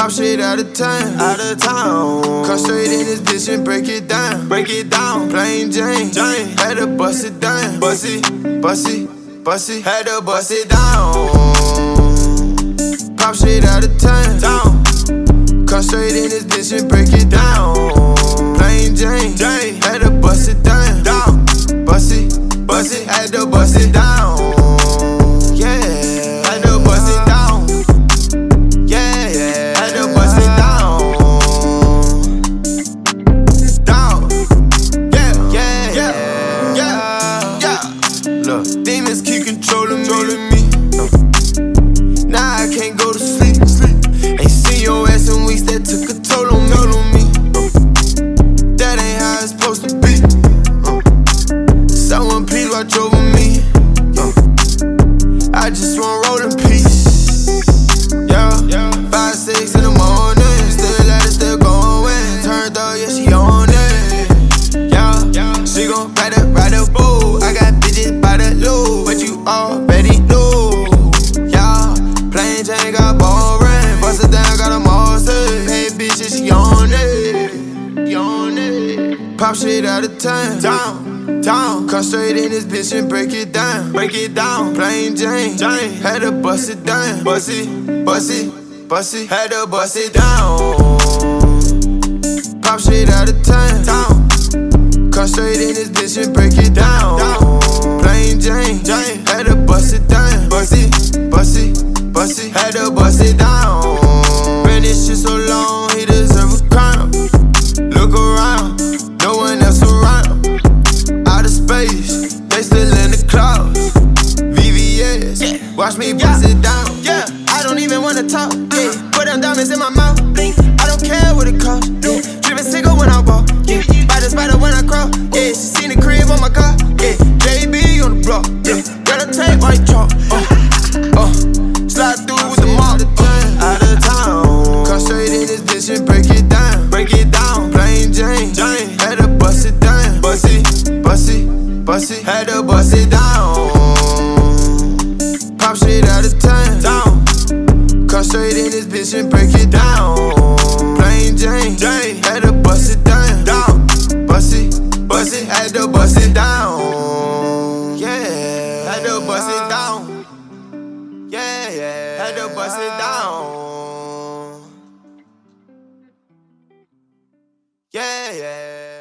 Pop shit out of town, Come straight in this bitch and break it down, Plain Jane, had to bust it down, had to bust it down. Pop shit out of town, Come straight in this bitch and break it down, Plain Jane, had to bust it down, had to bust it down. Yeah, had to bust it down. Yeah, had to bust it down. Yeah. Look, demons keep controlling me. Now I can't go to sleep. Ain't seen your ass in weeks, that took a toll on me. That ain't how it's supposed to be. Someone please watch over me. I just want roll in peace. Yeah, 5, 6 in the morning, still at it, still going. Turned up, yeah, she on it. Yeah, she gon' ride the boat. I got bitches by the loop, but you already know. Yeah, Plain Jane got boring, bust it down, got them all set. Hey, bitches, she on it. Pop shit out of town. Come straight in this bitch and break it down, Plain Jane, had to bust it down, had to bust it down. Pop shit out of town, come straight in this bitch and break it down, Plain Jane, had to bust it down, had to bust it down. Ran this shit so long, he deserve a crown. Look around, no one else around. Out of space, they still in the clouds. VVS, watch me bust it down. Yeah, I don't even wanna talk. Yeah, put them diamonds in my mouth. I don't care what it costs. Yeah, drippin' single when I walk. Yeah, by the spider when I crawl. Yeah, she seen the crib on my car. Yeah, JB on the block. Yeah, got a tape white chalk. Slide through with the mop. Out of town, come straight in this bitch and break it down, Plain Jane, had to bust it down, had to bust it down. Pop shit out of town, come straight in this bitch and break it down, Plain Jane, had to bust it down, had to bust it down. Yeah, had to bust it down. Yeah, had to bust it down. Yeah.